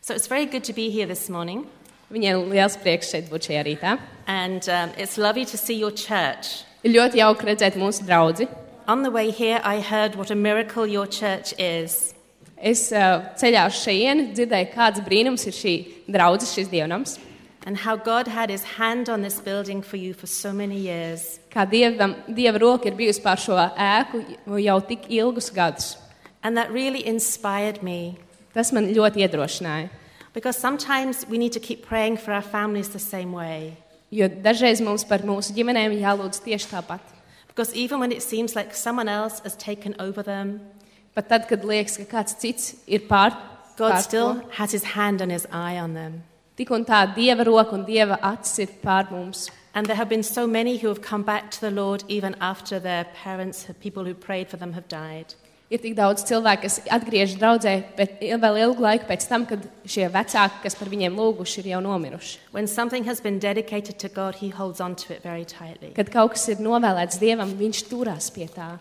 So it's very good to be here this morning. Viņiem liels prieks šeit būt šajā rītā. And it's lovely to see your church. Ir ļoti jauki redzēt mūsu draudzi. On the way here, I heard what a miracle your church is. Es ceļā uz šejieni dzirdēju, kāds brīnums ir šī draudze, šis dievnams. And how God had his hand on this building for you for so many years. Kā Dieva roka ir bijusi pār šo ēku jau tik ilgus gadus. And that really inspired me. Tas man ļoti iedrošināja. Because sometimes we need to keep praying for our families the same way. Jo dažreiz mums par mūsu ģimenēm jālūdz tieši tāpat. Because even when it seems like someone else has taken over them, Pat tad, kad liekas, ka kāds cits ir pār God to, still has his hand and his eye on them. tik un tā Dieva roka un Dieva acis ir pār mums. And there have been so many who have come back to the Lord even after their parents, people who prayed for them, have died. Ir tik daudz cilvēku, kas atgriežas draudzē vēl ilgu laiku pēc tam, kad šie vecāki, kas par viņiem lūguši, ir jau nomiruši. When something has been dedicated to God, he holds on to it very tightly. Kad kaut kas ir novēlēts Dievam, viņš turās pie tā.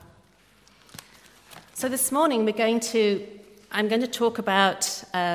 So this morning I'm going to talk about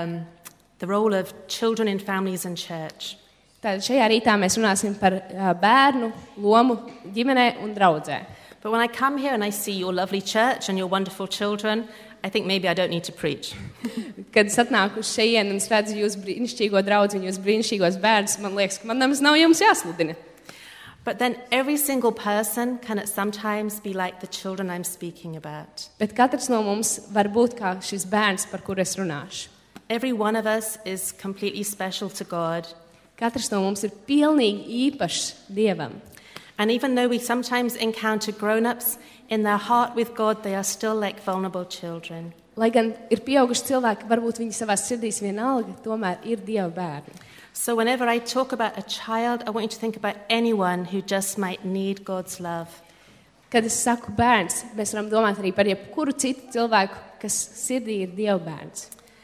the role of children in families and church. Tātad šajā rītā mēs runāsim par bērnu lomu ģimenē un draudzē. But when I come here and I see your lovely church and your wonderful children, I think maybe I don't need to preach. Kad es atnāku uz šejienu un redzu jūsu brīnišķīgo draudzi un jūsu brīnišķīgos bērnus, man liekas, ka man nemaz nav jums jāsludina. But then every single person can at sometimes be like the children I'm speaking about. Bet katrs no mums var būt kā šis bērns, par kuru es runāšu. Every one of us is completely special to God. Katrs no mums ir pilnīgi īpašs Dievam. And even though we sometimes encounter grown-ups, in their heart with God, they are still like vulnerable children. Lai gan ir pieauguši cilvēki, varbūt viņi savās sirdīs vienalga, tomēr ir Dieva bērni. So whenever I talk about a child, I want you to think about anyone who just might need God's love. Kad es saku bērns, mēs varam domāt arī par jebkuru citu cilvēku, kas sirdī ir Dieva bērns.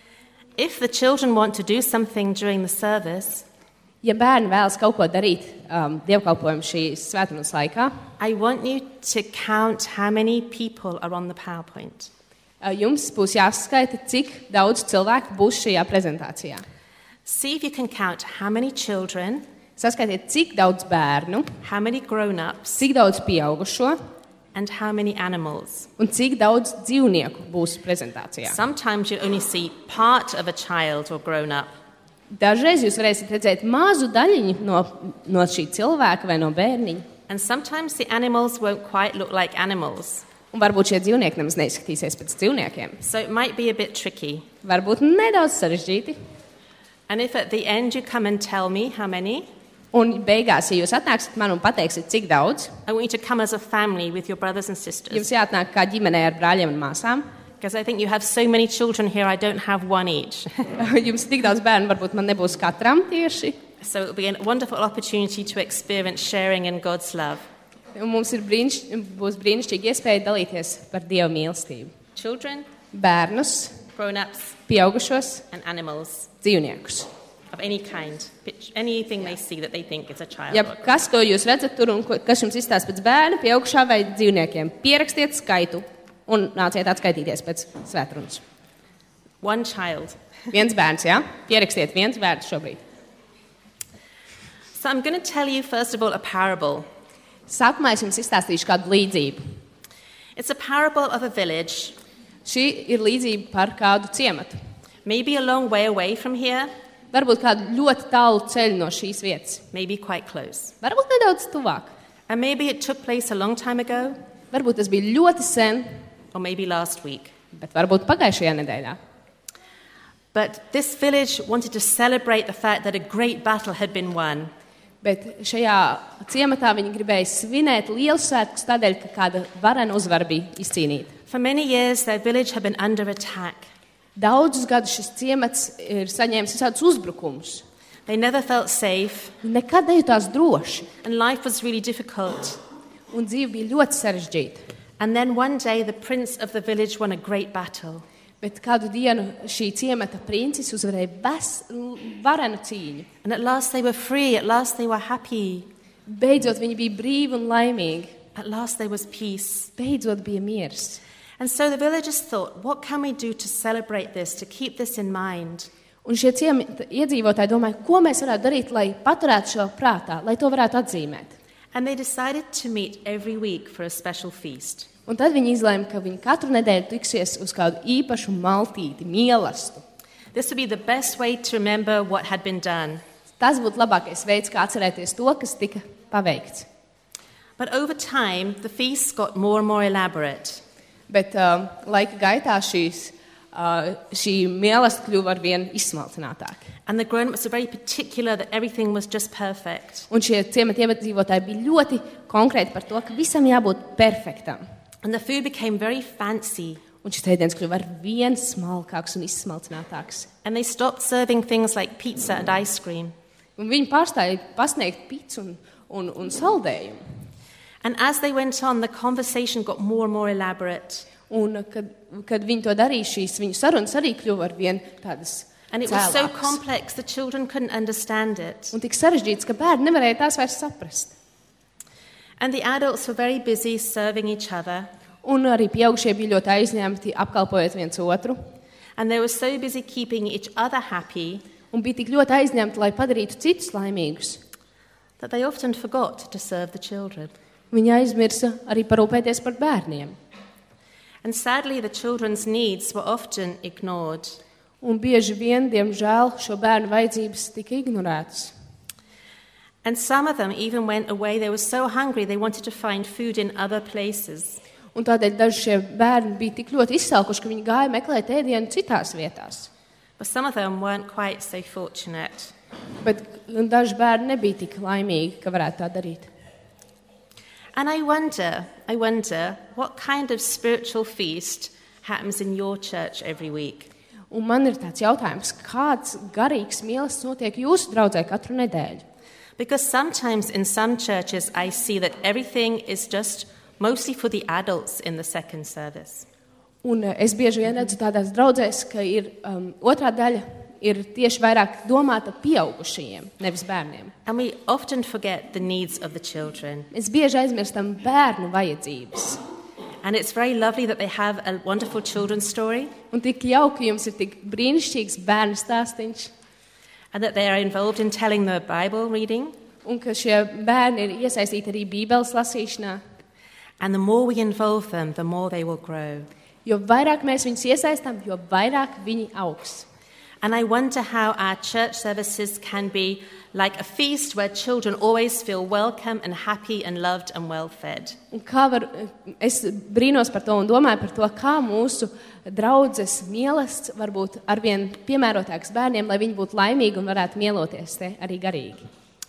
If the children want to do something during the service, Ja bērni vēlas kaut ko darīt dievkalpojumu šīs svētdienas laikā, I want you to count how many people are on the PowerPoint. Jums būs jāskaita, cik daudz cilvēku būs šajā prezentācijā. See if you can count how many children, Saskaitiet, cik daudz bērnu, how many grown-ups, cik daudz pieaugušo and how many animals. un cik daudz dzīvnieku būs prezentācijā. Sometimes you only see part of a child or grown-up. Dažreiz jūs varēsiet redzēt mazu daļiņu no šī cilvēka vai no bērniņa. And sometimes the animals won't quite look like animals. Un varbūt šie dzīvnieki nemaz neizskatīsies pēc dzīvniekiem. So it might be a bit tricky. Varbūt nedaudz sarežģīti. And if at the end you come and tell me how many, Un beigās, ja jūs atnāksiet man un pateiksiet, cik daudz, I want you to come as a family with your brothers and sisters. jums jāatnāk kā ģimenē ar brāļiem un māsām. Because I think you have so many children here, I don't have one each. Jums ir tik daudz bērnu, varbūt man nebūs katram tieši. So it will be a wonderful opportunity to experience sharing in God's love. Un mums būs brīnišķīgi iespēja dalīties par Dieva mīlestību. Children, Bērnus, grown-ups, pieaugušos, and animals dzīvniekus. of any kind. Anything they see that they think is a child. Ja kas, ko jūs redzat tur un kas jums izstāsta pēc bērna, pieaugušā vai dzīvniekiem, pierakstiet skaitu un nāciet atskaitīties pēc svētrunas. One child. Viens bērns, jā? Pierakstiet viens bērns šobrīd. So I'm going to tell you, first of all, a parable. Sākumā es jums izstāstīšu kādu līdzību. It's a parable of a village, Šī ir līdzība par kādu ciematu. maybe a long way away from here, Varbūt kādu ļoti tālu ceļu no šīs vietas. maybe quite close. Varbūt nedaudz tuvāk. And maybe it took place a long time ago, Varbūt tas bija ļoti sen, or maybe last week. bet varbūt pagājušajā nedēļā. But this village wanted to celebrate the fact that a great battle had been won. Bet šajā ciematā viņi gribēja svinēt lielu svētkus tādēļ, ka kāda varena uzvara bija izcīnīta. For many years, their village had been under attack. Daudzus gadus šis ciemats ir saņēmis visādus uzbrukumus. They never felt safe, Nekad nejūtās droši, and life was really difficult. un dzīve bija ļoti sarežģīta. And then one day, the prince of the village won a great battle. Bet kādu dienu šī ciemata princis uzvarēja varenu cīņu. And at last they were free, at last they were happy, Beidzot viņi bija brīvi un laimīgi. at last there was peace. Beidzot bija miers. And so the villagers thought, what can we do to celebrate this, to keep this in mind? Un šie iedzīvotāji domāja, ko mēs varētu darīt, lai paturētu šo prātā, lai to varētu atzīmēt. And they decided to meet every week for a special feast. Un tad viņi izlēma, ka viņi katru nedēļu tiksies uz kādu īpašu maltīti, mīlestību. This would be the best way to remember what had been done. Tas būtu labākais veids, kā atcerēties to, kas tika paveikts. But over time, the feasts got more and more elaborate. Bet laika gaitā šī mīlestība kļuva arvien izsmalcinātāka. And the grown-ups were very particular that everything was just perfect. Un šie ciemata iedzīvotāji bija ļoti konkrēti par to, ka visam jābūt perfektam. And the food became very fancy. Un šis ēdiens kļuva arvien smalkāks un izsmalcinātāks. And they stopped serving things like pizza and ice cream. Un viņi pārstāja pasniegt picu un saldējumu. And as they went on, the conversation got more and more elaborate. Un kad viņi to darīja, šīs viņu sarunas arī kļuva arvien tādas And it was so cēlākas. complex, the children couldn't understand it. Un tik sarežģīts, ka bērni nevarēja tās vairs saprast. And the adults were very busy serving each other. Un arī pieaugušie bija ļoti aizņemti, apkalpojot viens otru. And they were so busy keeping each other happy Un bija tik ļoti aizņemti, lai padarītu citus laimīgus. that they often forgot to serve the children. Viņi aizmirsa arī parūpēties par bērniem. And sadly, the children's needs were often ignored. Un bieži vien, diemžēl, šo bērnu vajadzības tika ignorētas. And some of them even went away. They were so hungry, they wanted to find food in other places. Un tādēļ daži šie bērni bija tik ļoti izsalkuši, ka viņi gāja meklēt ēdienu citās vietās. But some of them weren't quite so fortunate. Bet daži bērni nebija tik laimīgi, ka varētu tā darīt. And I wonder what kind of spiritual feast happens in your church every week. Un man ir tāds jautājums, kāds garīgs mīlestības notiek jūsu draudzē katru nedēļu? Because sometimes in some churches I see that everything is just mostly for the adults in the second service. Un es bieži vien redzu tādās draudzēs, ka ir otrā daļa ir tieši vairāk domāta pieaugušajiem, nevis bērniem. And we often forget the needs of the children. Mēs bieži aizmirstam bērnu vajadzības. And it's very lovely that they have a wonderful children's story Un tik jauki jums ir tik brīnišķīgs bērnu stāstīns, and that they are involved in telling the Bible reading. un ka šie bērni ir iesaistīti arī Bībeles lasīšanā. And the more we involve them, the more they will grow. Jo vairāk mēs viņus iesaistām, jo vairāk viņi augs. And I wonder how our church services can be like a feast where children always feel welcome and happy and loved and well fed. Un es brīnos par to un domāju par to, kā mūsu draudzes mīlestības var būt arvien piemērotāks bērniem, lai viņi būtu laimīgi un varētu mieloties te arī garīgi.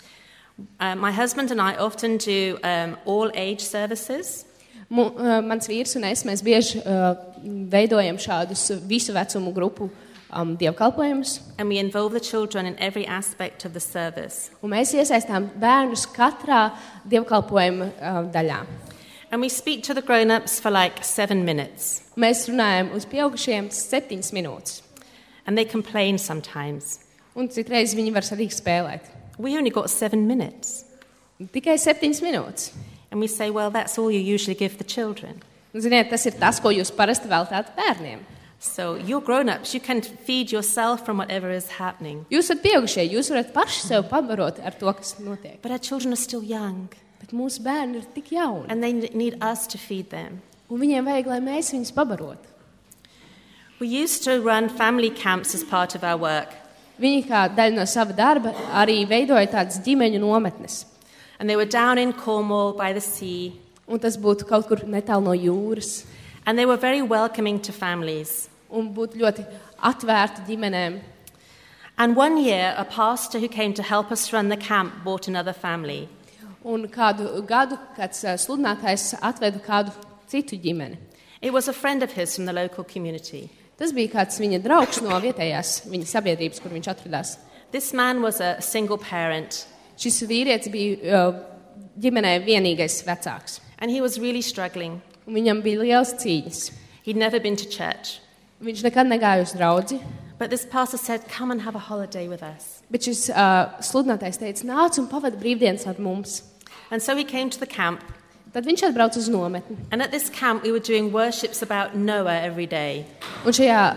My husband and I often do all age services. Mans vīrs un es, mēs bieži veidojam šādus visu vecumu grupu dievkalpojumus. And we involve the children in every aspect of the service. Un mēs iesaistām bērnus katrā dievkalpojuma daļā. And we speak to the grown-ups for like 7 minutes. Mēs runājam uz pieaugušiem 7 minūtes. And they complain sometimes. Un citreiz viņi var arī spēlēt. We only got 7 minutes. Tikai 7 minūtes. And we say, well, that's all you usually give the children. Un, ziniet, tas ir tas, ko jūs parasti veltāt bērniem. So you're grown-ups. You can feed yourself from whatever is happening. Jūs esat pieaugušie, jūs varat paši sev pabarot ar to, kas notiek. But our children are still young. Bet mūsu bērni ir tik jauni. And they need us to feed them. Un viņiem vajag, lai mēs viņus pabarotu. We used to run family camps as part of our work. Viņi kā daļa no sava darba arī veidoja tādas ģimeņu nometnes. And they were down in Cornwall by the sea. Un tas būtu kaut kur netālu no jūras. And they were very welcoming to families. Un būtu ļoti atvērti ģimenēm. And one year, a pastor who came to help us run the camp brought another family. Un kādu gadu kāds sludinātājs atveda kādu citu ģimeni. It was a friend of his from the local community. Tas bija kāds viņa draugs no vietējās viņa sabiedrības, kur viņš atradās. This man was a single parent. Šis vīrietis bija ģimenē vienīgais vecāks. And he was really struggling. Un viņam bija liels cīņas. He'd never been to church. Viņš nekad negāja uz draudzi. But this pastor said, come and have a holiday with us. Bet šis sludinātājs teica, nāc un pavadi brīvdienas ar mums. And so he came to the camp. Tad viņš atbrauca uz nometni. And at this camp, we were doing worships about Noah every day. Un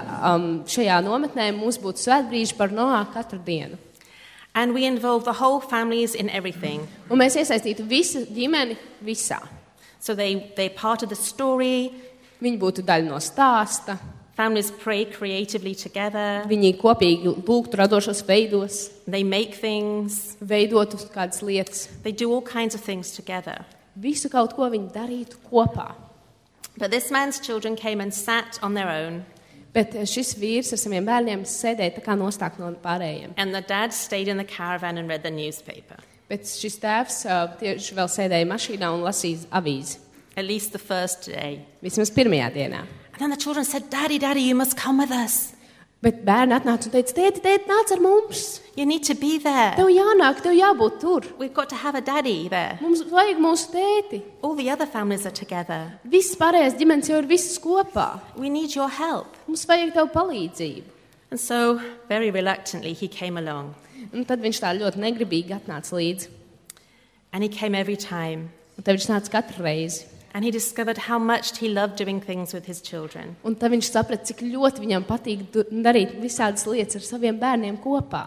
šajā nometnē mums būtu svētbrīži par Noā katru dienu. And we involved the whole families in everything. Un mēs iesaistītu visu ģimeni visā. So they part of the story. Viņi būtu daļa no stāsta. Families pray creatively together. Viņi kopīgi lūgtu radošos veidos, They make things. veidotu kādas lietas. They do all kinds of things together. Visu kaut ko viņi darītu kopā. But this man's children came and sat on their own. Bet šis vīrs ar saviem bērniem sēdēja tā kā nostāk no pārējiem. And the dad stayed in the caravan and read the newspaper. Bet šis tēvs tieši vēl sēdēja mašīnā un lasīja avīzi. At least the first day. Vismaz pirmajā dienā. And then the children said, Daddy, Daddy, you must come with us. Bet bērni atnāca un teica, tēti, nāc ar mums. You need to be there. Tev jānāk, tev jābūt tur. We've got to have a daddy there. Mums vajag mūsu tēti. All the other families are together. Viss pārējais ģimenes jau ir visas kopā. We need your help. Mums vajag tev palīdzību. And so, very reluctantly, he came along. Un tad viņš tā ļoti negribīgi atnāca līdzi. And he came every time. Un tad viņš nāca katru reizi. And he discovered how much he loved doing things with his children. Un tad viņš saprata, cik ļoti viņam patīk darīt visādas lietas ar saviem bērniem kopā.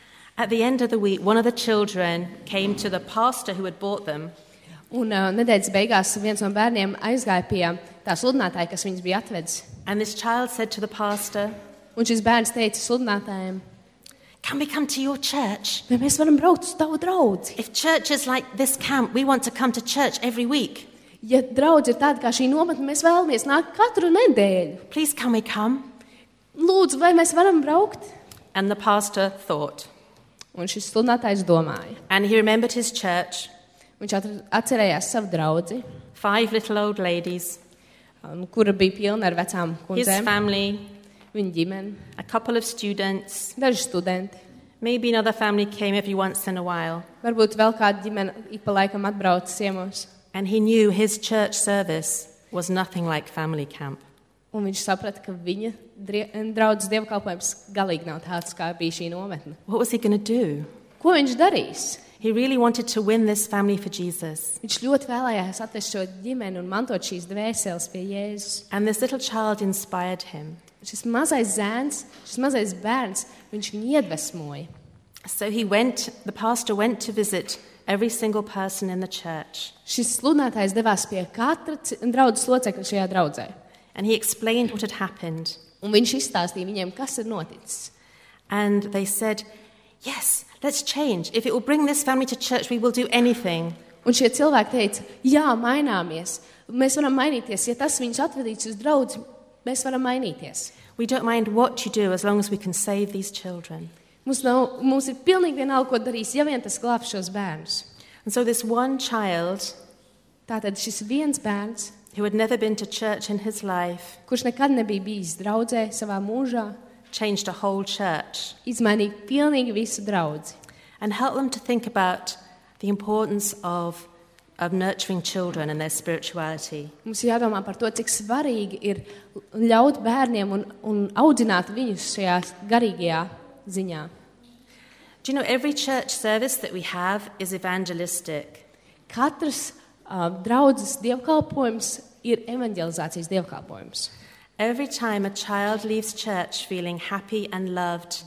At the end of the week, one of the children came to the pastor who had bought them. Un nedēļas beigās viens no bērniem aizgāja pie tā sludinātāja, kas viņus bija atvedis. And this child said to the pastor, Un šis bērns teica sludinātājiem, Can we come to your church? vai mēs varam braukt uz tavu draudzi? If church is like this camp, we want to come to church every week. Ja draudze ir tāda kā šī nometne, mēs vēlamies nākt katru nedēļu. Please, can we come? Lūdzu, vai mēs varam braukt? And the pastor thought. Un šis sludinātājs domāja. And he remembered his church. Viņš atcerējās savu draudzi, 5 little old ladies, kura bija pilna ar vecām his kundzēm, family, viņa ģimeni, a couple of students. daži studenti. Maybe another family came every once in a while. Varbūt vēl kāda ģimene ik pa laikam atbrauc ciemos. And he knew his church service was nothing like family camp. Un viņš saprata, ka viņa draudzes dievkalpojums galīgi nav tāds, kā bija šī nometne. What was he going to do? Ko viņš darīs? He really wanted to win this family for Jesus. Viņš ļoti vēlējās atvest šo ģimeni un mantot šīs dvēseles pie Jēzus. And this little child inspired him. Šis mazais zēns, šis mazais bērns, viņš viņu iedvesmoja. So the pastor went to visit every single person in the church. Šis sludinātājs devās pie katra draudzes locekļa šajā draudzē. And he explained what had happened. Un viņš izstāstīja viņiem, kas ir noticis. And they said, yes, let's change. If it will bring this family to church, we will do anything. Un šie cilvēki teica, jā, maināmies. Mēs varam mainīties. Ja tas viņus atvedīs uz draudzi, mēs varam mainīties. We don't mind what you do as long as we can save these children. Mums ir pilnīgi vienalga, ko darīs, ja vien tas glābs šos bērnus. And so this one child Tātad šis viens bērns, who had never been to church in his life kurš nekad nebija bijis draudzē savā mūžā, changed a whole church izmainīja pilnīgi visu draudzi. and helped them to think about the importance of nurturing children and their spirituality. Mums jādomā par to, cik svarīgi ir ļaut bērniem un audzināt viņus šajā garīgajā ziņā. Do you know, every church service that we have is evangelistic. Katrs draudzes dievkalpojums ir evanģelizācijas dievkalpojums. Every time a child leaves church feeling happy and loved,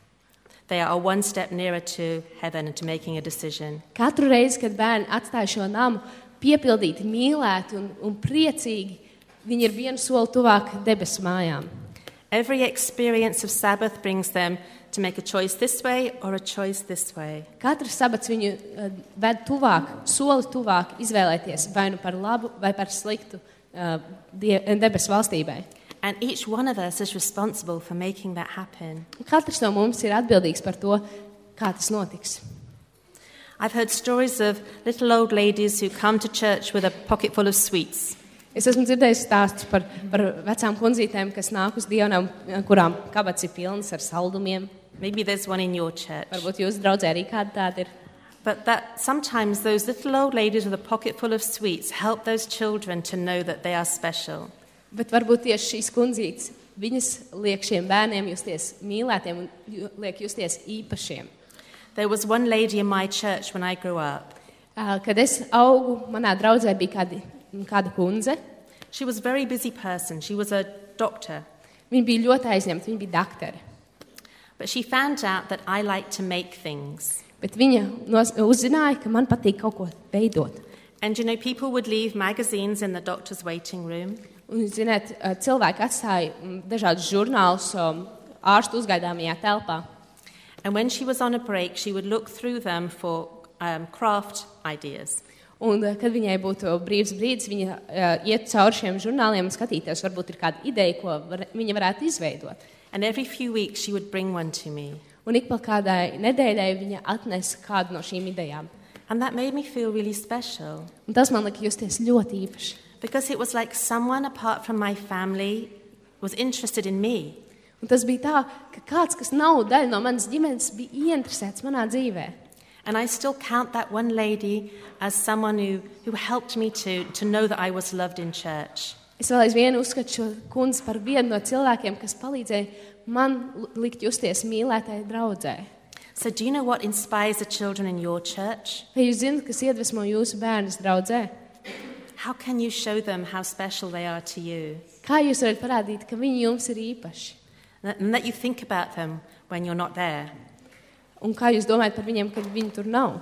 they are one step nearer to heaven and to making a decision. Katru reizi, kad bērni atstāja šo namu, piepildīti, mīlēti un priecīgi, viņi ir vienu soli tuvāk debesu mājām. Every experience of Sabbath brings them to make a choice this way or a choice this way. Katrs sabats viņu ved tuvāk, soli tuvāk izvēlēties vai nu par labu vai par sliktu debesu valstībai. And each one of us is responsible for making that happen. Katrs no mums ir atbildīgs par to, kā tas notiks. I've heard stories of little old ladies who come to church with a pocket full of sweets. Es esmu dzirdējis stāstus par vecām kundzītēm, kas nāk uz dievnam, kurām kabats ir pilns ar saldumiem. Maybe there's one in your church. Varbūt jūsu draudzē arī kāda tāda ir. But that sometimes those little old ladies with a pocket full of sweets help those children to know that they are special. Bet varbūt tieši šīs kundzītes, viņas liek šiem bērniem justies mīlētiem un liek justies īpašiem. There was one lady in my church when I grew up. Kad es augu, manā draudzē bija kāda kundze. She was a very busy person. She was a doctor. Viņa bija ļoti aizņemta, viņa bija daktare. But she found out that I like to make things. Bet viņa uzzināja, ka man patīk kaut ko veidot. And people would leave magazines in the doctor's waiting room. Un, ziniet, cilvēki atstāja dažādus žurnālus ārstu uzgaidāmajā telpā. And when she was on a break, she would look through them for craft ideas. Un, kad viņai būtu brīvs brīdis, viņa iet cauri šiem žurnāliem un skatīties, varbūt ir kāda ideja, ko viņa varētu izveidot. And every few weeks she would bring one to me. Un ik pa kādai nedēļai viņa atnesa kādu no šīm idejām. And that made me feel really special. Un tas man lika justies ļoti īpaši. Because it was like someone apart from my family was interested in me. Un tas bija tā, ka kāds, kas nav daļa no manas ģimenes, bija ieinteresēts manā dzīvē. And I still count that one lady as someone who helped me to know that I was loved in church. Es vēl aizvien uzskatu šo kundzi par vienu no cilvēkiem, kas palīdzēja man likt justies mīlētai draudzē. So do you know what inspires the children in your church? Vai jūs zināt, kas iedvesmo jūsu bērnus draudzē? How can you show them how special they are to you? Kā jūs varat parādīt, ka viņi jums ir īpaši? And that you think about them when you're not there. Un kā jūs domājat par viņiem, kad viņi tur nav?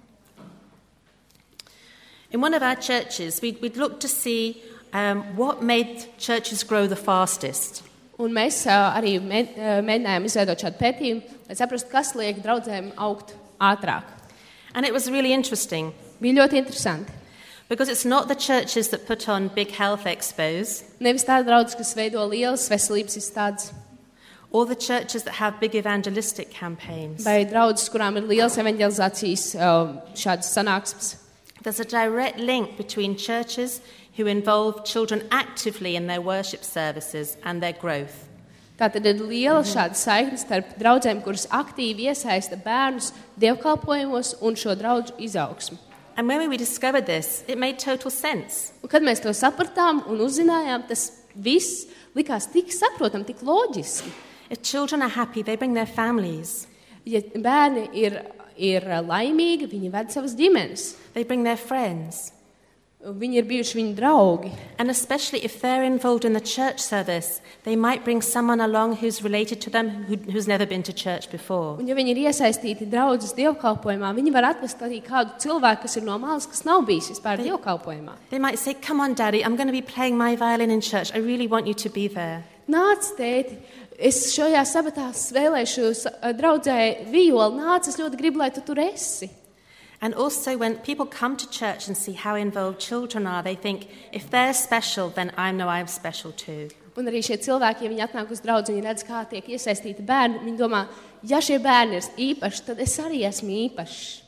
In one of our churches, we'd look to see what made churches grow the fastest. Un mēs arī mēģinājām izveidot šādu pētījumu, lai saprastu, kas liek draudzēm augt ātrāk. And it was really interesting. Bija ļoti interesanti. Because it's not the churches that put on big health expos. Nevis tāda draudzes, kas veido lielas veselības izstādes. Or the churches that have big evangelistic campaigns. Vai draudzes, kurām ir lielas evanģelizācijas šādas sanāksmes. There's a direct link between churches who involve children actively in their worship services and their growth. Tātad ir liela šāda saikne starp draudzēm, kuras aktīvi iesaista bērnus dievkalpojumos un šo draudžu izaugsmu. And when we discovered this, it made total sense. Un kad mēs to sapratām un uzzinājām, tas viss likās tik saprotam, tik loģiski. If children are happy, they bring their families. Ja bērni ir laimīgi, viņi ved savas ģimenes. They bring their friends. Viņi ir bijuši viņu draugi. And especially if they're involved in the church service, they might bring someone along who's related to them, who's never been to church before. Un ja viņi ir iesaistīti draudzes dievkalpojumā, viņi var atvest arī kādu cilvēku, kas ir no malas, kas nav bijis vispār dievkalpojumā. They might say, "Come on, Daddy, I'm going to be playing my violin in church. I really want you to be there." Nāc, tēti, es šajā sabatā spēlēšu draudzē violi. Nāc, es ļoti gribu, lai tu tur esi. And also when people come to church and see how involved children are, they think, if they're special, then I know I'm special too. Un arī šie cilvēki, ja viņi atnāk uz draudzi, viņi redz, kā tiek iesaistīti bērni, viņi domā, ja šie bērni ir īpaši, tad es arī esmu īpašs.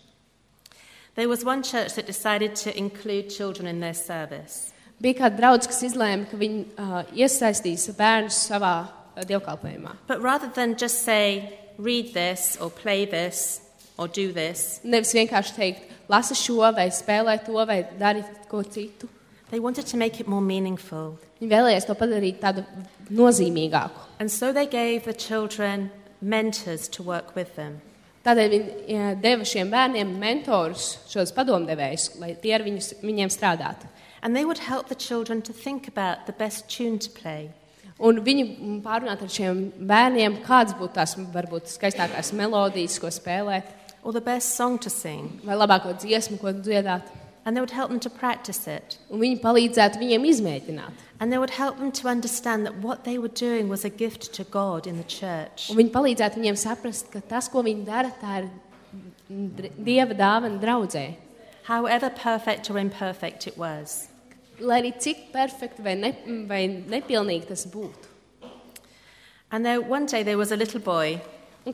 There was one church that decided to include children in their service. Bija kāda draudze, kas izlēma, ka viņi iesaistīs bērnus savā dievkalpojumā. But rather than just say, read this or play this or do this, Nevis vienkārši teikt, lasi šo vai spēlē to vai dari ko citu. they wanted to make it more meaningful. Viņi vēlējās to padarīt tādu nozīmīgāku. And so they gave the children mentors to work with them. Tādēļ viņi deva šiem bērniem mentorus, šos padomdevējus, lai tie ar viņiem strādātu. And they would help the children to think about the best tune to play. Un viņi pārunāt ar šiem bērniem, kādas būtu tās varbūt skaistākās melodijas, ko spēlēt, Or the best song to sing. vai labāko dziesmu, ko dziedāt. And they would help them to practice it. Un viņi palīdzētu viņiem izmēģināt. And they would help them to understand that what they were doing was a gift to God in the church. Un viņi palīdzētu viņiem saprast, ka tas, ko viņi dara, tā ir Dieva dāvana draudzē. However perfect or imperfect it was. Lai arī cik perfekti vai nepilnīgi tas būtu. And one day there was a little boy. Un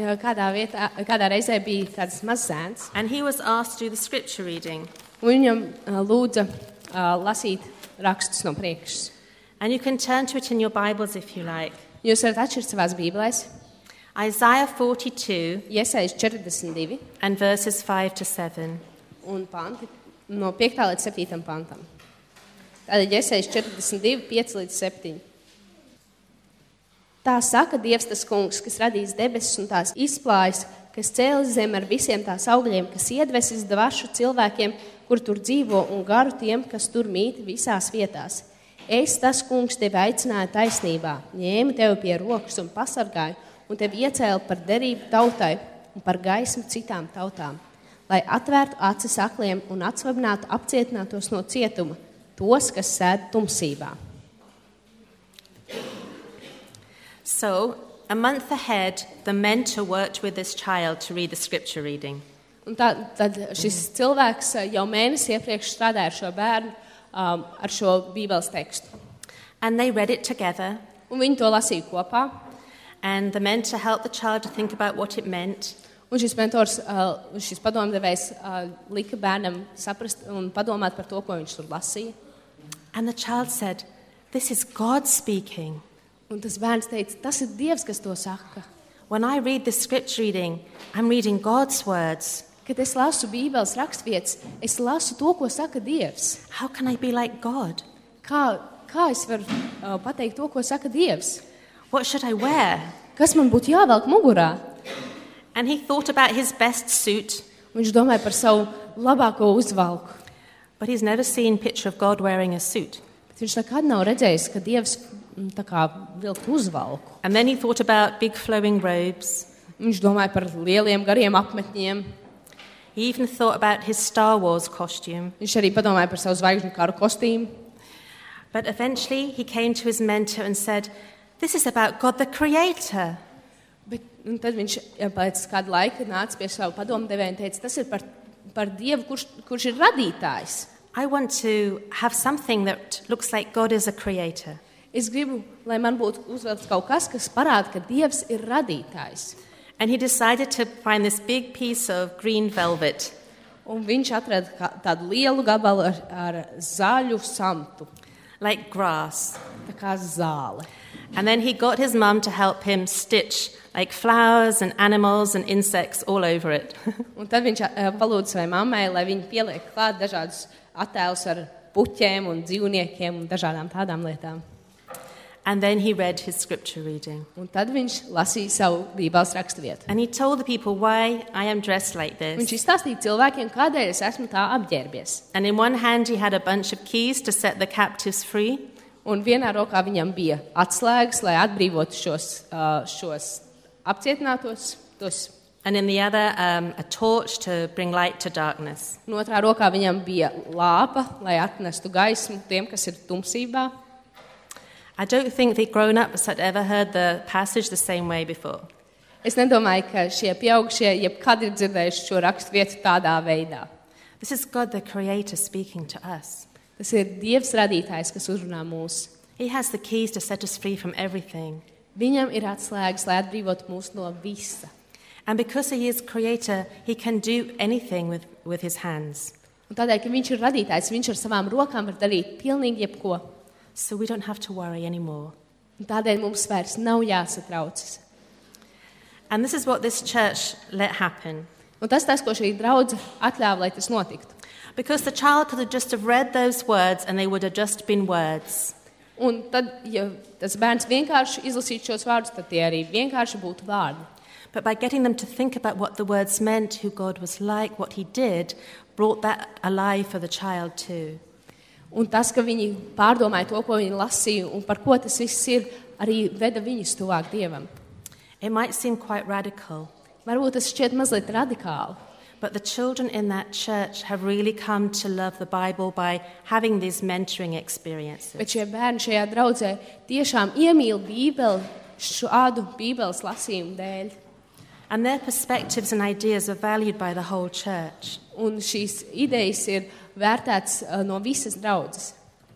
kādā reizē bija kāds mazs zēns, And he was asked to do the scripture reading. un viņam lūdza lasīt rakstus no priekšas. And you can turn to it in your Bibles if you like. Jūs varat atšķirt savās bībelēs. Isaiah 42 Iesaist 42 and verses 5 to 7. un panti no 5. līdz 7. pantam. Tātad Iesaist 42, 5 līdz 7. Tā saka Dievs tas kungs, kas radīs debesis un tās izplājas, kas cēlis zem ar visiem tās augļiem, kas iedvesis dvašu cilvēkiem, kur tur dzīvo, un garu tiem, kas tur mīt visās vietās. Es, tas kungs, tevi aicināju taisnībā, ņēmu tevi pie rokas un pasargāju, un tevi iecēlu par derību tautai un par gaismu citām tautām, lai atvērtu acis akliem un atsvabinātu apcietinātos no cietuma, tos, kas sēd tumsībā. So, a month ahead, the mentor worked with this child to read the scripture reading. Un tad šis cilvēks jau mēnesi iepriekš strādāja ar šo bērnu, ar šo Bībeles tekstu. And they read it together. Un viņi to lasīja kopā. And the mentor helped the child to think about what it meant. Un šis mentors, šis padomdevējs lika bērnam saprast un padomāt par to, ko viņš tur lasīja. And the child said, "This is God speaking." Un tas bērns teica, tas ir Dievs, kas to saka. When I read this scripture reading, I'm reading God's words. Kad es lasu Bībeles rakstvietas, es lasu to, ko saka Dievs. How can I be like God? Kā es varu pateikt to, ko saka Dievs? What should I wear? Kas man būtu jāvelk mugurā? And he thought about his best suit. Viņš domāja par savu labāko uzvalku. But he's never seen a picture of God wearing a suit. Bet viņš nekad nav redzējis, ka Dievs tā kā vilkt uzvalku. And then he thought about big flowing robes. Viņš domāja par lieliem gariem apmetņiem. He even thought about his Star Wars costume. Viņš arī padomāja par savu zvaigžņu karu kostīmu. But eventually he came to his mentor and said, "This is about God the Creator." Bet tad viņš pēc kāda laika nāca pie savu padomdevēja un teica, tas ir par Dievu, kurš ir radītājs. I want to have something that looks like God is a creator. Es gribu, lai man būtu uzvelkts kaut kas, kas parāda, ka Dievs ir radītājs. And he decided to find this big piece of green velvet. Un viņš atrada tādu lielu gabalu ar zaļu samtu, like grass. tā kā zāle. And then he got his mum to help him stitch like flowers and animals and insects all over it. Un tad viņš palūdza savai mammai, lai viņa pieliek klāt dažādus attēlus ar puķiem un dzīvniekiem un dažādām tādām lietām. And then he read his scripture reading. Un tad viņš lasīja savu Bībeles raksturvietu. And he told the people why I am dressed like Viņš this. izstāstīja cilvēkiem, kādēļ es esmu tā apģērbies. And in one hand he had a bunch of keys to set the captives free. Un vienā rokā viņam bija atslēgas, lai atbrīvotu šos apcietinātos. And in the other, a torch to bring light to darkness. Un otrā rokā viņam bija lāpa, lai atnestu gaismu tiem, kas ir tumsībā. I don't think the grown-ups had ever heard the passage the same way before. Es nedomāju, ka šie pieaugušie jebkad ir dzirdējuši šo raksturvietu tādā veidā. This is God the Creator speaking to us. Tas ir Dievs radītājs, kas uzrunā mūs. He has the keys to set us free from everything. Viņam ir atslēgas, lai atbrīvotu mūs no visa. And because he is Creator, he can do anything with his hands. Un tādēļ, ka viņš ir radītājs, viņš ar savām rokām var darīt pilnīgi jebko. So we don't have to worry anymore. Un tādēļ mums vairs nav jāsatraucas. And this is what this church let happen. Un tas, ko šī draudze atļāva, lai tas notiktu. Because the child could have just have read those words and they would have just been words. Un tad, ja tas bērns vienkārši izlasītu šos vārdus, tad tie arī vienkārši būtu vārdi. But by getting them to think about what the words meant, who God was like, what he did, brought that alive for the child too. Un tas, ka viņi pārdomāja to, ko viņi lasīja un par ko tas viss ir, arī veda viņus tuvāk Dievam. It might seem quite radical, Varbūt tas šķiet mazliet radikāli, but the children in that church have really come to love the Bible by having these mentoring experiences. bet šie bērni šajā draudzē tiešām iemīl Bībeli šādu Bībeles lasījumu dēļ. And their perspectives and ideas are valued by the whole church. Un šīs idejas ir vērtētas no visas draudzes.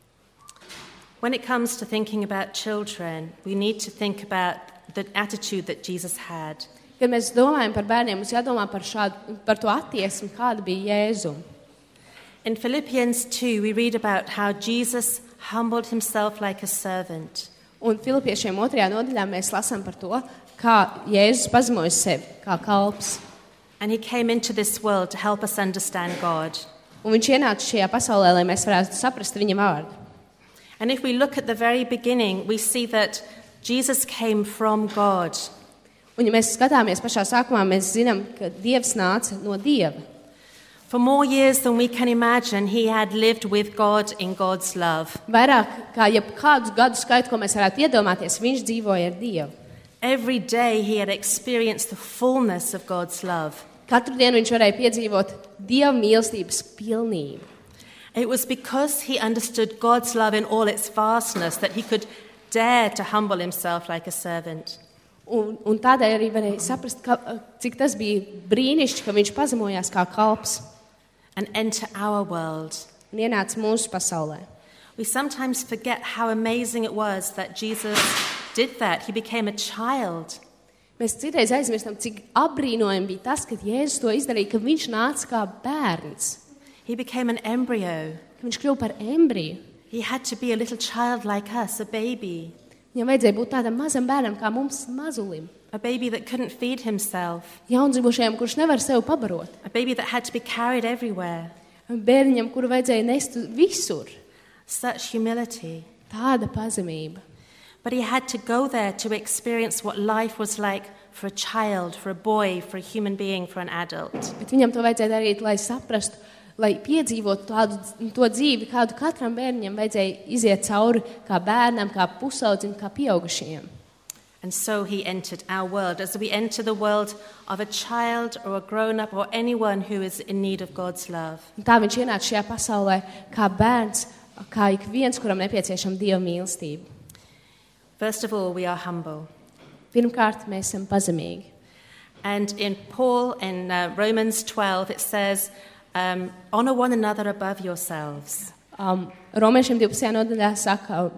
When it comes to thinking about children, we need to think about the attitude that Jesus had. Kad mēs domājam par bērniem, mums jādomā par to attieksmi, kāda bija Jēzum. In Philippians 2, we read about how Jesus humbled himself like a servant. Un Filipiešiem 2. nodaļā mēs lasām par to, kā Jēzus pazemoja sevi kā kalps. And he came into this world to help us understand God. Un viņš ienāca šajā pasaulē, lai mēs varētu saprast viņa vārdu. And if we look at the very beginning, we see that Jesus came from God. Un, ja mēs skatāmies pašā sākumā, mēs zinām, ka Dievs nāca no Dieva. For more years than we can imagine, he had lived with God in God's love. Vairāk kā jebkādus gadu skaitu, ko mēs varētu iedomāties, viņš dzīvoja ar Dievu. Every day he had experienced the fullness of God's love. Katru dienu viņš varēja piedzīvot Dieva mīlestības pilnību. It was because he understood God's love in all its vastness that he could dare to humble himself like a servant. Un tādēļ arī varēja saprast, cik tas bija brīnišķīgi, ka viņš pazemojās kā kalps And enter our world. un ienāca mūsu pasaulē. We sometimes forget how amazing it was that Jesus did that. He became a child. Mēs citreiz aizmirstam, cik apbrīnojami bija tas, ka Jēzus to izdarīja, ka viņš nāca kā bērns, He became an embryo. ka viņš kļuva par embriju. He had to be a little child like us, a baby. Viņam vajadzēja būt tādam mazam bērnam kā mums, mazulim. A baby that couldn't feed himself. Jaundzimušajam, kurš nevar sevi pabarot. A baby that had to be carried everywhere. Bērniņam, kuru vajadzēja nest visur. Such humility. Tāda pazemība. But he had to go there to experience what life was like for a child, for a boy, for a human being, for an adult. Bet viņam to vajadzēja darīt, lai saprastu, lai piedzīvotu to dzīvi, kādu katram bērniņam vajadzēja iziet cauri kā bērnam, kā pusaudzim, kā pieaugušajiem. And so he entered our world, as we enter the world of a child or a grown-up or anyone who is in need of God's love. Un tā viņš ienāca šajā pasaulē kā bērns, kā ik viens, kuram nepieciešama Dieva mīlestība. First of all, we are humble. Pirmkārt, mēs esam pazemīgi. And in Paul, in Romans 12, it says, honor one another above yourselves. Romiešiem 12. nodaļā saka,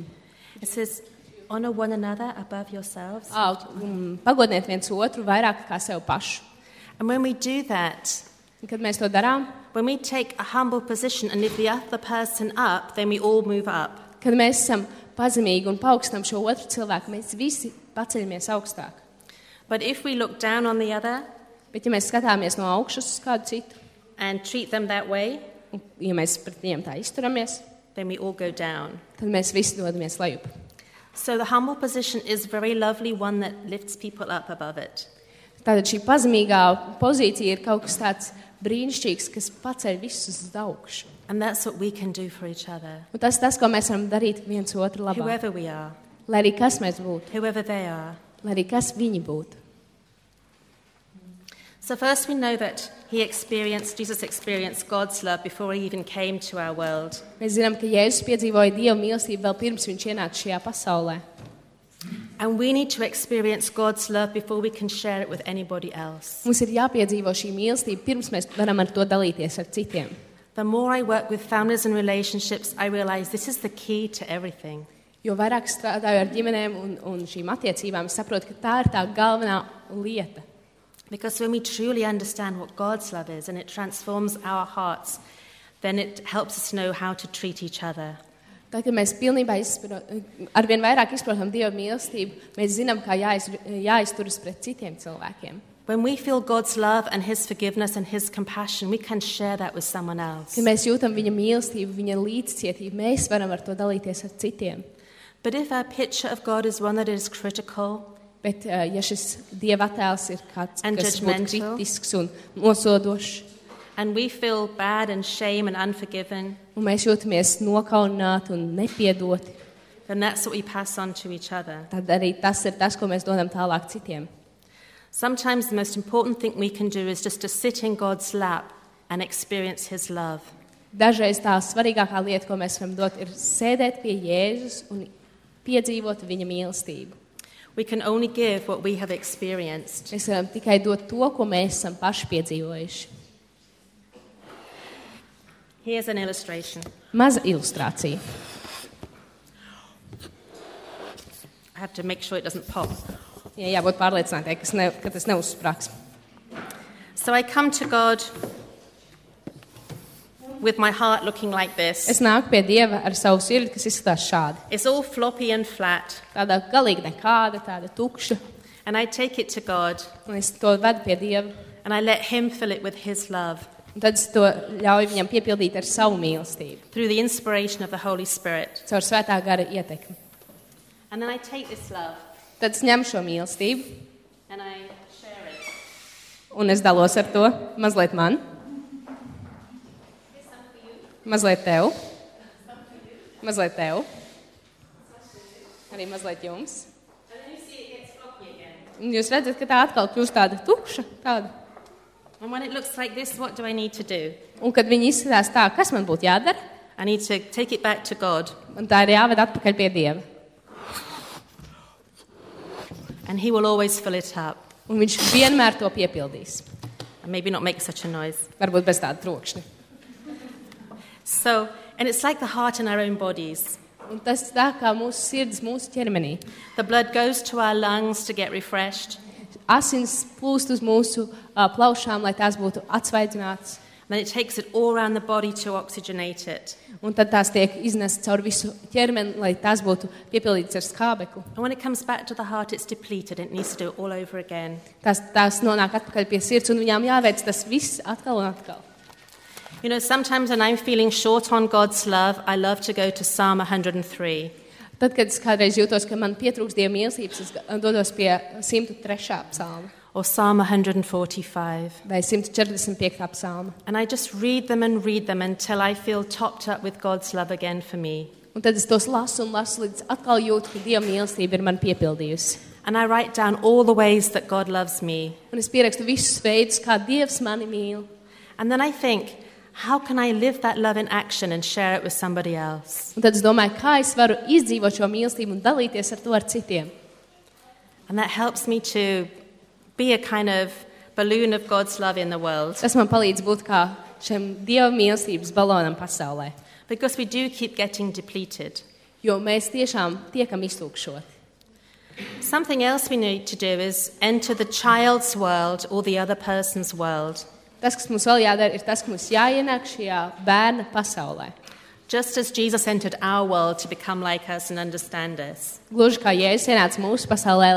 It says, honor one another above yourselves. pagodiniet viens otru vairāk kā sev pašu. And when we do that, Un, kad mēs to darām, when we take a humble position and lift the other person up, then we all move up. kad mēs esam pazemīgi un paaugstinām šo otru cilvēku, mēs visi paceļamies augstāk. But if we look down on the other Bet, ja mēs skatāmies no augšas uz kādu citu, and treat them that way, un, ja mēs pret viņiem tā izturamies, then we all go down. tad mēs visi dodamies lejup. So the humble position is a very lovely one that lifts people up above it. Tātad šī pazemīgā pozīcija ir kaut kas tāds brīnišķīgs, kas paceļ visus uz augšu. And that's what we can do for each other, Un tas, ko mēs varam darīt viens otru labā. whoever we are, Lai arī kas mēs būtu, whoever they are. lai arī kas viņi būtu. So first we know that Jesus experienced God's love before he even came to our world. Mēs zinām, ka Jēzus piedzīvoja Dieva mīlestību vēl pirms viņš ienāca šajā pasaulē. And we need to experience God's love before we can share it with anybody else. Mums ir jāpiedzīvo šī mīlestība, pirms mēs varam ar to dalīties ar citiem. The more I work with families and relationships, I realize this is the key to everything. Jo vairāk strādāju ar ģimenēm un šīm attiecībām, es saprotu, ka tā ir tā galvenā lieta. Because when we truly understand what God's love is and it transforms our hearts, then it helps us know how to treat each other. Tad, kad mēs pilnībā arvien vairāk izprotam Dieva mīlestību, mēs zinām, kā jāizturas pret citiem cilvēkiem. When we feel God's love and his forgiveness and his compassion, we can share that with someone else. Kad mēs jūtam viņa mīlestību, viņa līdzcietību, mēs varam ar to dalīties ar citiem. But if our picture of God is one that is critical, Bet, ja šis Dieva attēls ir kāds, And kas būtu judgmental. kritisks un nosodošs, and we feel bad and shame and unforgiven, un mēs jūtamies nokaunināti un nepiedoti, then that's what we pass on to each other. tad arī tas ir tas, ko mēs dodam tālāk citiem. Sometimes the most important thing we can do is just to sit in God's lap and experience his love. Dažreiz tā svarīgākā lieta, ko mēs varam dot, ir sēdēt pie Jēzus un piedzīvot viņa mīlestību. We can only give what we have experienced. Mēs varam tikai dot to, ko mēs esam paši piedzīvojuši. Here's an illustration. Maza ilustrācija. I have to make sure it doesn't pop. Ja jābūt pārliecinātai, ka tas neuzsprāgs. So I come to God with my heart looking like this. Es nāku pie Dieva ar savu sirdi, kas izskatās šādi. It's all floppy and flat. Tāda galīgi nekāda, tāda tukša. And I take it to God Un es to vedu pie Dieva. and I let him fill it with his love Un tad es to ļauju viņam piepildīt ar savu mīlestību. through the inspiration of the Holy Spirit. Caur svētā gara ietekmi. And then I take this love Tad es ņemu šo mīlestību and I share it. Un es dalos ar to mazliet man, mazliet tev, mazliet tev, arī mazliet jums. And then you see it gets floppy again. Un jūs redzat, ka tā atkal kļūst tāda tukša. Tāda. And when it looks like this, what do I need to do? Un kad viņi izskatās tā, kas man būtu jādara, I need to take it back to God. un tā ir jāved atpakaļ pie Dieva. And He will always fill it up. Un viņš vienmēr to piepildīs. And maybe not make such a noise. Varbūt bez tāda trokšņa. So, and it's like the heart in our own bodies. Un tas tā kā mūsu sirds, mūsu ķermenī. The blood goes to our lungs to get refreshed. Asins plūst uz mūsu plaušām, lai tās būtu atsvaidzinātas. And then it takes it all around the body to oxygenate it. Un tad tās tiek iznestas caur visu ķermeni, lai tās būtu piepildītas ar skābekli. And when it comes back to the heart, it's depleted. It needs to do it all over again. Tās nonāk atpakaļ pie sirds, un viņām jāveic tas viss atkal un atkal. You know, sometimes when I'm feeling short on God's love, I love to go to Psalm 103. Tad, kad es kādreiz jūtos, ka man pietrūks Dieva mīlestības, es dodos pie 103. psalma Or Psalm 145. vai 145. psalma. And I just read them until I feel topped up with God's love again for me. Un tad es tos lasu un lasu, līdz atkal jūtu, ka Dieva mīlestība ir man piepildījusi. And I write down all the ways that God loves me. Un es pierakstu visus veidus, kā Dievs mani mīl. And then I think, how can I live that love in action and share it with somebody else? Un tad es domāju, kā es varu izdzīvot šo mīlestību un dalīties ar to ar citiem. And that helps me to be a kind of balloon of God's love in the world. Tas man palīdz būt kā šim Dieva mīlestības balonam pasaulē. Because we do keep getting depleted. Jo mēs tiešām tiekam iztūkšoti. Something else we need to do is enter the child's world or the other person's world. Tas, kas mums vēl jādara, ir tas, ka mums jāienāk šajā bērna pasaulē. Just as Jesus entered our world to become like us and understand us. Gluži kā Jēzus ienāca mūsu pasaulē,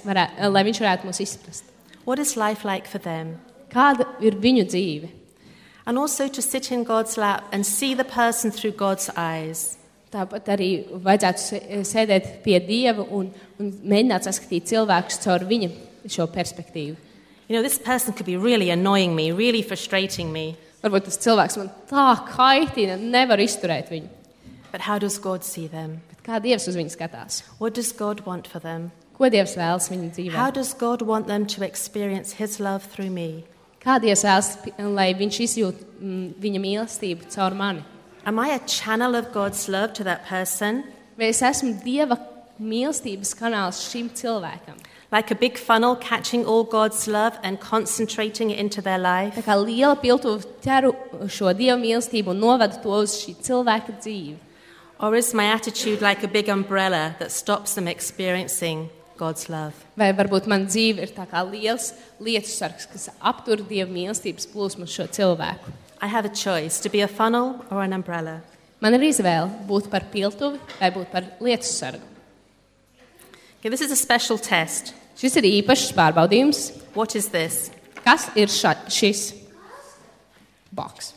lai viņš varētu mūs izprast. What is life like for them? Kāda ir viņu dzīve? And also to sit in God's lap and see the person through God's eyes. Tāpat arī vajadzētu sēdēt pie Dieva un mēģināt saskatīt cilvēkus caur viņa šo perspektīvu. You know, this person could be really annoying me, really frustrating me. Varbūt tas cilvēks man tā kaitina, nevar izturēt viņu. But how does God see them? Bet kā Dievs uz viņu skatās? What does God want for them? Ko Dievs vēlas viņu dzīvē? How does God want them to experience His love through me? Kā Dievs vēlas, lai viņš izjūt viņa mīlestību caur mani? Am I a channel of God's love to that person? Vai es esmu Dieva mīlestības kanāls šim cilvēkam? Like a big funnel catching all God's love and concentrating it into their life? Tā kā liela piltuve ķeru šo Dieva mīlestību un novedu to uz šī cilvēka dzīvi. Or is my attitude like a big umbrella that stops them experiencing God's love? Vai varbūt man dzīve ir tā kā liels lietusargs, kas aptur Dieva mīlestības plūsmu uz šo cilvēku. I have a choice to be a funnel or an umbrella. Man ir izvēle būt par piltuvi vai būt par lietusargu. Okay, this is a special test. Šis ir īpašs pārbaudījums. What is this? Kas ir šis boks?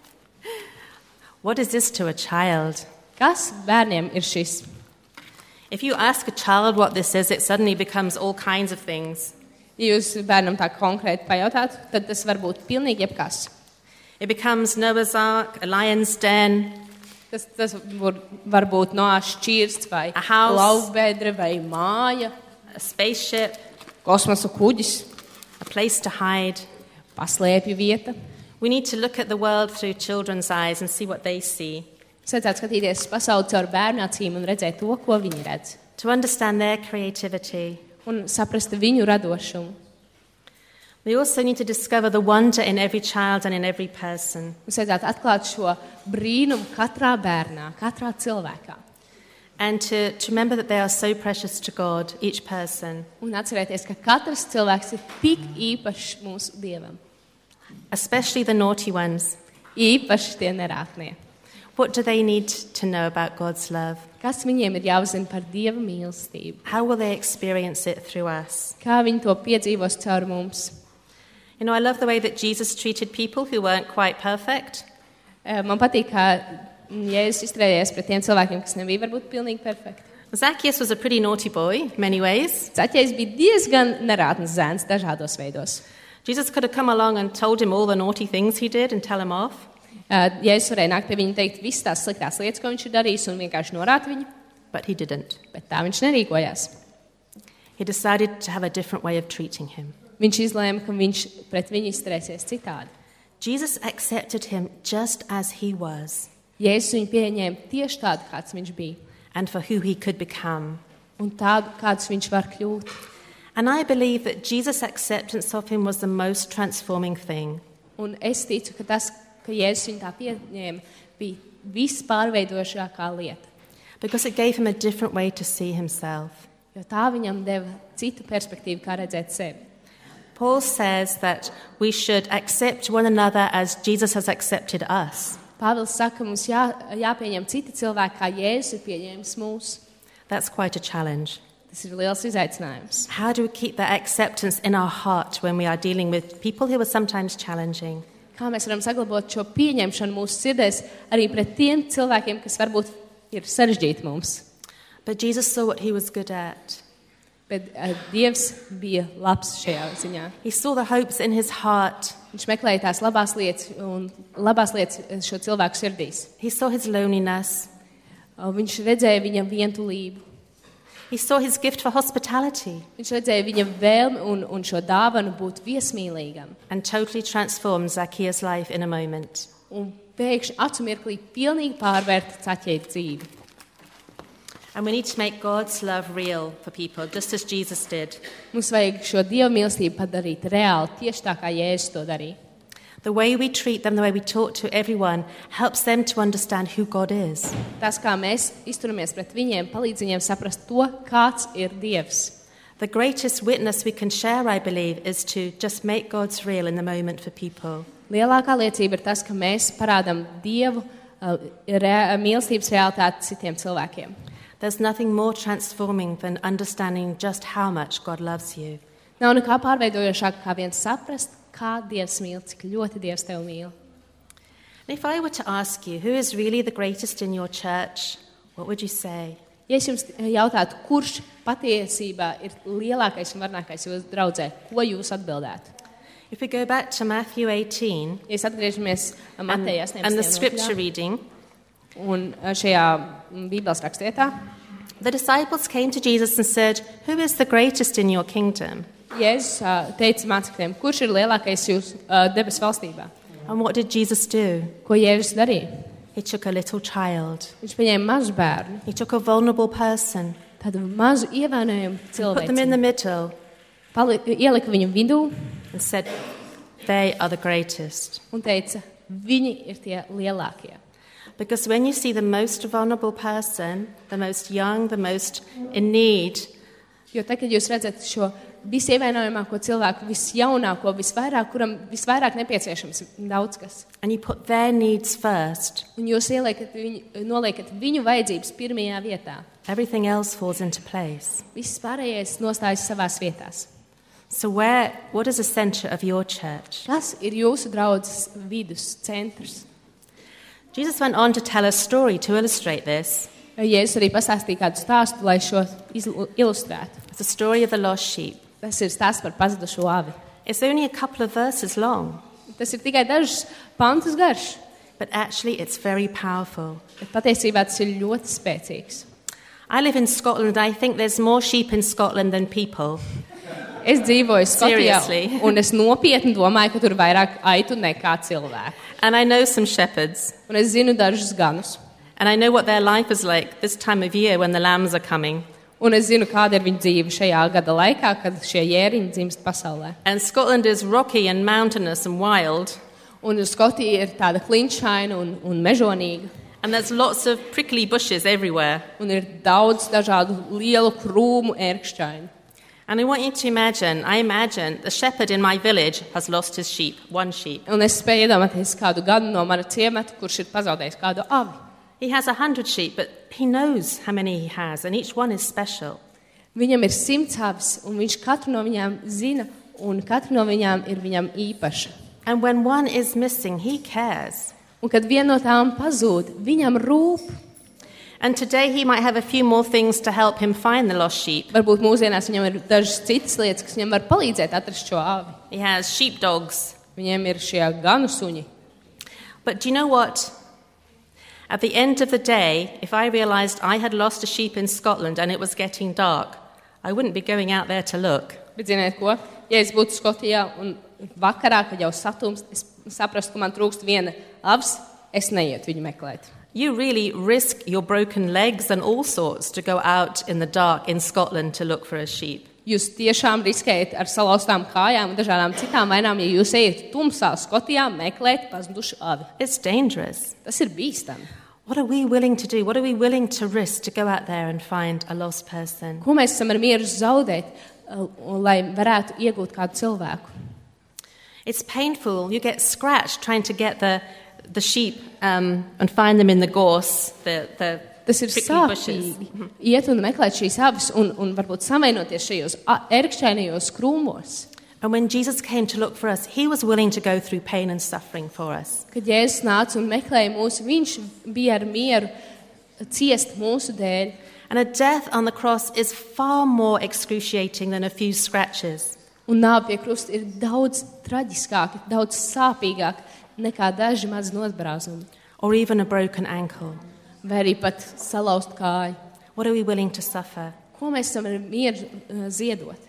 What is this to a child? Kas bērniem ir šis? If you ask a child what this is, it suddenly becomes all kinds of things. Ja jūs bērnam tā konkrēti pajautātu, tad tas var būt pilnīgi jebkas. It becomes Noah's Ark, a lion's den, Tas var būt Noās šķirsts vai A house. laukbēdre vai māja, a spaceship, kosmosa kuģis, a place to hide. paslēpju vieta. We need to look at the world through children's eyes and see what they see, Es vajadzētu skatīties pasauli caur bērnu acīm un redzēt to, ko viņi redz. to understand their creativity. Un saprast viņu radošumu. We also need to discover the wonder in every child and in every person. Mums vajadzētu atklāt šo brīnumu katrā bērnā, katrā cilvēkā. And to remember that they are so precious to God, each person, Un atcerēties, ka katrs cilvēks ir tik īpašs mūsu Dievam. especially the naughty ones. Īpaši tie nerātnie. What do they need to know about God's love? Kas viņiem ir jāuzzina par Dieva mīlestību? How will they experience it through us? Kā viņi to piedzīvos caur mums? You know, I love the way that Jesus treated people who weren't quite perfect. Man patīk, kā Jēzus izturējās pret tiem cilvēkiem, kas nebija varbūt pilnīgi perfekti. Zacchaeus was a pretty naughty boy in many ways. Zaķejs bija diezgan nerātns zēns dažādos veidos. Jesus could have come along and told him all the naughty things he did and tell him off. Jēzus varēja nākt pie viņa un teikt visas tās sliktās lietas, ko viņš ir darījis, un vienkārši norāt viņu, But he didn't. bet tā viņš nerīkojās. He decided to have a different way of treating him. Viņš izlēma, ka viņš pret viņu izturēsies citādi. Jesus accepted him just as he was Jēzus viņu pieņēma tieši tādu, kāds viņš bija, and for who he could become. un tādu, kāds viņš var kļūt. And I believe that Jesus' acceptance of him was the most transforming thing. Un es ticu, ka tas, ka Jēzus viņu tā pieņēma, bija vispārveidošākā lieta, Because it gave him a different way to see himself. jo tā viņam deva citu perspektīvu, kā redzēt sevi. Paul says that we should accept one another as Jesus has accepted us. Pāvils saka, mums jāpieņem citi cilvēki, kā Jēzus ir pieņēmis mūs. That's quite a challenge. Tas ir liels izaicinājums. How do we keep that acceptance in our heart when we are dealing with people who are sometimes challenging? Kā mēs varam saglabāt šo pieņemšanu mūsu sirdēs arī pret tiem cilvēkiem, kas varbūt ir sarežģīti mums. But Jesus saw what he was good at. Bet Dievs bija labs šajā ziņā. He saw the hopes in his heart. Viņš meklēja tās labās lietas šo cilvēku sirdīs. He saw his loneliness. Viņš redzēja viņa vientulību. He saw his gift for hospitality Viņš redzēja viņa vēlmi un šo dāvanu būt viesmīlīgam. and totally transformed Zacchaeus' life in a moment. Un pēkšņi acu mirklī pilnīgi pārvērt Zaķeja dzīvi. And we need to make God's love real for people, just as Jesus did. Mums vajag šo Dieva mīlestību padarīt reāli, tieši tā kā Jēzus to darīja. The way we treat them, the way we talk to everyone, helps them to understand who God is. Tas, kā mēs izturamies pret viņiem, palīdz viņiem saprast to, kāds ir Dievs. The greatest witness we can share, I believe, is to just make God's real in the moment for people. Lielākā liecība ir tas, ka mēs parādām Dievu mīlestības realitāti citiem cilvēkiem. There's nothing more transforming than understanding just how much God loves you. Nav nekā pārveidojošāk, kā vien saprast, kā Dievs mīl, cik ļoti Dievs tev mīl. And if I were to ask you, who is really the greatest in your church, what would you say? Ja es jums jautātu, kurš patiesībā ir lielākais un varnākais jūsu draudzē, ko jūs atbildētu? If we go back to Matthew 18 Ja es atgriežamies Mateja 18. and the scripture nodaļā, reading, un šajā Bībeles rakstvietā, the disciples came to Jesus and said, "Who is the greatest in your kingdom?" Jēzus teica mācekļiem, kurš ir lielākais jūsu debesu valstībā? And what did Jesus do? Ko Jēzus darīja? He took a little child. Viņš paņēma mazu bērnu, He took a vulnerable person, tādu mazu ievainojumu put them in the cilvēku, middle, ielika viņu vidū and said, "They are the greatest." un teica, viņi ir tie lielākie. Because when you see the most vulnerable person, the most young, the most in need, Jo tad, kad jūs redzat šo visievainojamāko cilvēku, visjaunāko, kuram visvairāk nepieciešams daudz kas, and you put their needs first, un jūs noliekat viņu vajadzības pirmajā vietā, everything else falls into place. viss pārējais nostājas savās vietās. So what is the center of your church? Tas ir jūsu draudzes vidus centrs. Jesus went on to tell a story to illustrate this. Jēzus arī pastāstīja kādu stāstu, lai šo ilustrētu. It's the story of the lost sheep. Tas ir stāsts par pazudušo avi. It's only a couple of verses long, Tas ir tikai dažus pantus garš, but actually it's very powerful. bet patiesībā tas ir ļoti spēcīgs. I live in Scotland and I think there's more sheep in Scotland than people. Es dzīvoju Skotijā, Seriously? un es nopietni domāju, ka tur ir vairāk aitu nekā cilvēku. And I know some shepherds. Un es zinu dažus ganus. And I know what their life is like this time of year when the lambs are coming. Un es zinu, kāda ir viņa dzīve šajā gada laikā, kad šie jēriņi dzimst pasaulē. And Scotland is rocky and mountainous and wild. Un Skotija ir tāda klinšaina un mežonīga. And there's lots of prickly bushes everywhere. Un ir daudz dažādu lielu krūmu ērkšķainu. And I want you to imagine the shepherd in my village has lost his sheep, one sheep. Un es spēju iedomāties kādu gadu no mana ciemata, kurš ir pazaudējis kādu avi. He has 100 sheep, but he knows how many he has, and each one is special. Viņam ir 100 avis, un viņš katru no viņām zina, un katra no viņām ir viņam īpaša. And when one is missing, he cares. Un kad viena no tām pazūd, viņam rūp. And today he might have a few more things to help him find the lost sheep. Varbūt mūsdienās viņam ir dažas citas lietas, kas viņam var palīdzēt atrast šo avi. He has sheepdogs. Viņiem ir šie ganu suņi. But do you know what? At the end of the day, if I realized I had lost a sheep in Scotland and it was getting dark, I wouldn't be going out there to look. Bet ziniet ko? Ja es būtu Skotijā un vakarā, kad jau satums, es saprastu, ka man trūkst viena avs, es neietu viņu meklēt. You really risk your broken legs and all sorts to go out in the dark in Scotland to look for a sheep. Jūs tiešām riskējat ar salauztām kājām un dažādām citām vainām, ja jūs ejat tumsā Skotijā meklēt pazudušu avi. It's dangerous. Tas ir bīstami. What are we willing to do? What are we willing to risk to go out there and find a lost person? Ko mēs esam ar mieru zaudēt, lai varētu iegūt kādu cilvēku? It's painful. You get scratched trying to get the sheep and find them in the gorse, the Tas ir prickly bushes. sāpīgi iet un meklēt šīs avis un varbūt savainoties šajos ērkšķainajos krūmos. And when Jesus came to look for us, he was willing to go through pain and suffering for us. Kad Jēzus nāca un meklēja mūs, viņš bija ar mieru ciest mūsu dēļ. And a death on the cross is far more excruciating than a few scratches. Un nāve pie krusta ir daudz traģiskāka, daudz sāpīgāka nekā daži maz notbrāzumi. Or even a broken ankle. Vai arī pat salauzt kāju. What are we willing to suffer? Ko mēs esam ar mieru ziedot?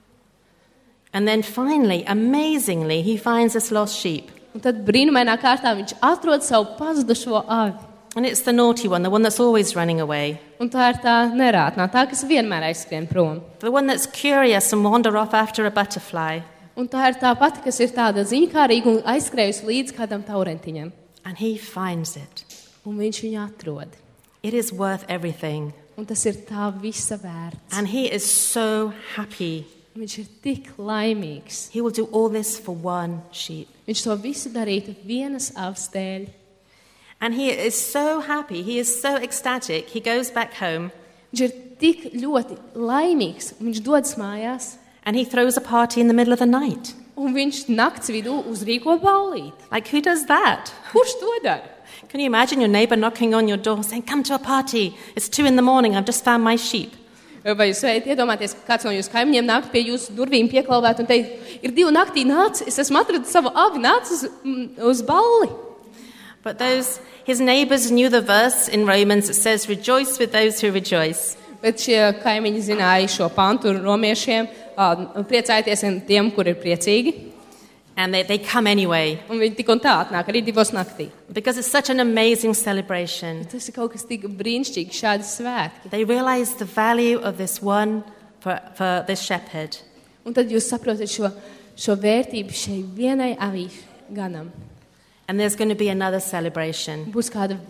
And then finally, amazingly, he finds this lost sheep. Un tad brīnumainā kārtā viņš atrod savu pazudušo avi. And it's the naughty one, the one that's always running away. Un tā ir tā nerātnā, tā, kas vienmēr aizskrien prom. The one that's curious and wander off after a butterfly. Un tā ir tā pati, kas ir tāda ziņkārīga un aizskrējusi līdz kādam taurentiņam. And he finds it. Un viņš viņu atrod. It is worth everything. Un tas ir tā visa vērts. And he is so happy. Viņš ir tik laimīgs. He will do all this for one sheep. Viņš to visu darītu vienas avs dēļ. And he is so happy, he is so ecstatic, he goes back home Viņš ir tik ļoti laimīgs. Viņš dodas mājās. and he throws a party in the middle of the night. Un viņš nakts vidū uzrīko ballīti. Like, who does that? Kurš to dara? Can you imagine your neighbor knocking on your door saying, come to a party, it's 2 a.m, I've just found my sheep. Vai jūs varat iedomāties, ka kāds no jūsu kaimiņiem nāk pie jūsu durvīm pieklauvēt un teikt, ir 2 naktī nāc, es esmu atradis savu avi, nāc uz balli. But his neighbors knew the verse in Romans that says, rejoice with those who rejoice. Bet šie kaimiņi zināja šo pantu romiešiem, priecājieties ar tiem, kur ir priecīgi. And they come anyway. Un viņi tik un tā atnāk arī 2 naktī. Because it's such an amazing celebration. Tas ir kaut kas tik brīnišķīgs, šādi svētki. They realize the value of this one for this shepherd. Un tad jūs saprotat šo vērtību šai vienai avī ganam. And there's going to be another celebration, Būs kādas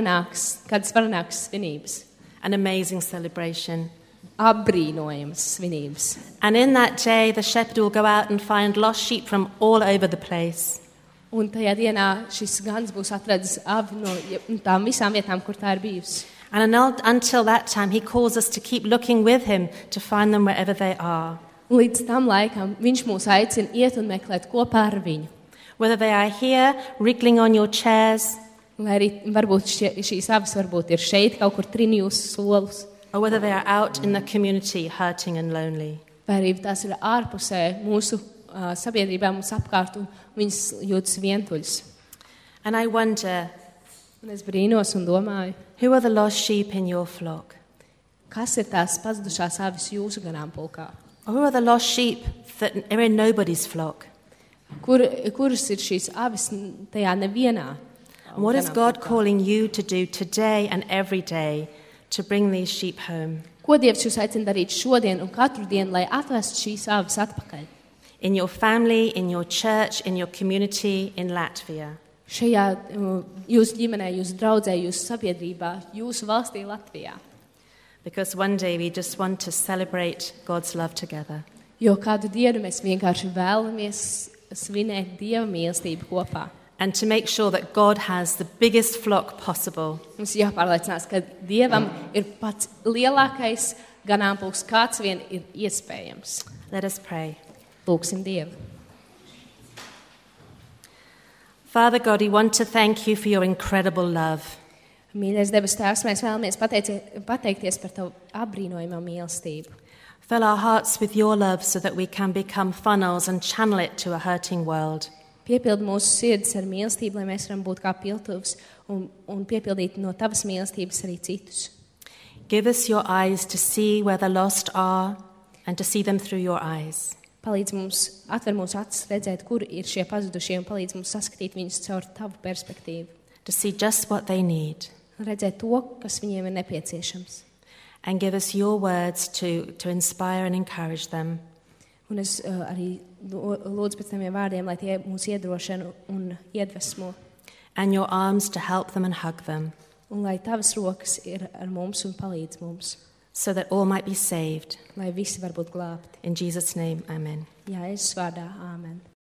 varenākas svinības, an amazing celebration. apbrīnojamas svinības. And in that day, the shepherd will go out and find lost sheep from all over the place. Un tajā dienā šis gans būs atradis avi no tām visām vietām, kur tā ir bijusi. And until that time, he calls us to keep looking with him to find them wherever they are. Un līdz tam laikam viņš mūs aicina iet un meklēt kopā ar viņu. Whether they are here, wriggling on your chairs, Lai arī varbūt šīs avis varbūt ir šeit, kaut kur trin jūsu solus, or whether they are out in the community, hurting and lonely. vai arī tās ir ārpusē mūsu sabiedrībā, mums apkārt, un viņas jūtas vientuļas. And I wonder, Un es brīnos un domāju, who are the lost sheep in your flock? kas ir tās pazudušās avis jūsu ganāmpulkā? Or who are the lost sheep that are in nobody's flock? Kuras ir šīs avis tajā nevienā? And what is God calling you to do today and every day to bring these sheep home? Ko Dievs jūs aicina darīt šodien un katru dienu, lai atvestu šīs avis atpakaļ? In your family, in your church, in your community, in Latvia. Šajā jūsu ģimenē, jūsu draudzē, jūsu sabiedrībā, jūsu valstī Latvijā. Because one day we just want to celebrate God's love together. Jo kādu dienu mēs vienkārši vēlamies svinēt Dieva mīlestību kopā. And to make sure that God has the biggest flock possible. Mums jāpārliecinās, ka Dievam ir pats lielākais ganāmpulks, kāds vien ir iespējams. Let us pray. Lūksim Dievu. Father God, we want to thank you for your incredible love. Mīļais debes Tēvs, mēs vēlamies pateikties par Tavu apbrīnojamo mīlestību. Fill our hearts with your love so that we can become funnels and channel it to a hurting world. Piepildi mūsu sirdis ar mīlestību, lai mēs varam būt kā piltuvs un piepildīt no Tavas mīlestības arī citus. Give us your eyes to see where the lost are and to see them through your eyes. Palīdz mums, atver mūsu acis redzēt, kur ir šie pazudušie, un palīdz mums saskatīt viņus caur Tavu perspektīvu. To see just what they need. Redzēt to, kas viņiem ir nepieciešams. And give us your words to inspire and encourage them. Un es arī lūdzu pēc taviem vārdiem, lai tie mūs iedrošina un iedvesmo. And your arms to help them and hug them. Un lai Tavas rokas ir ar mums un palīdz mums. So that all might be saved. Lai visi var būt glābti. In Jesus' name, amen. Jā, Jēzus vārdā, āmen.